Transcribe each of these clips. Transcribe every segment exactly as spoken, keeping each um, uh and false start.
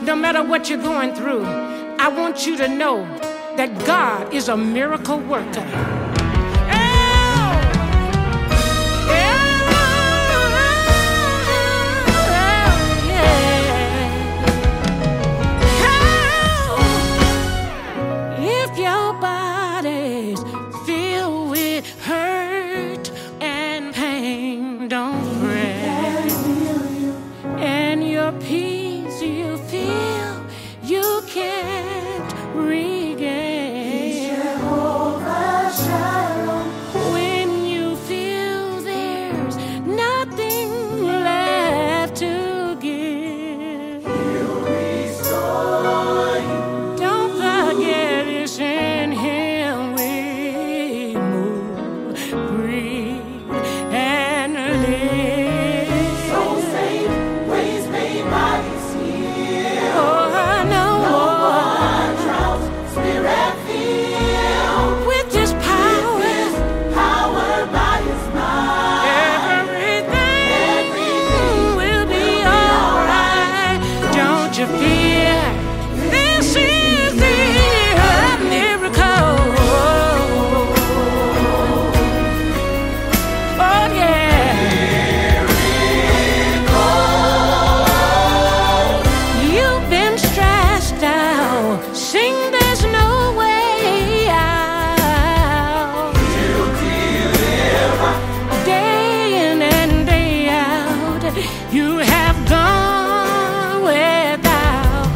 no matter what you're going through, I want you to know that God is a miracle worker. If your body's filled with hurt and pain, don't fret. And your peace you feel you can't regain. Jehovah Shalom. When you feel there's nothing left to give, He'll restore you. don't forget it's in Him we move, breathe, and live. So saved, ways made by His heel. Oh, I know. No one drowns, Spirit filled. With His power, His power by His might. everything, Everything will be alright. Don't you fear? This is the year of miracle. Oh yeah. You've been stressed out. Sing, there's no way out. Day in and day out, you have gone without.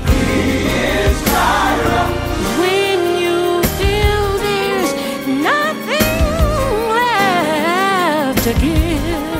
When you feel there's nothing left to give,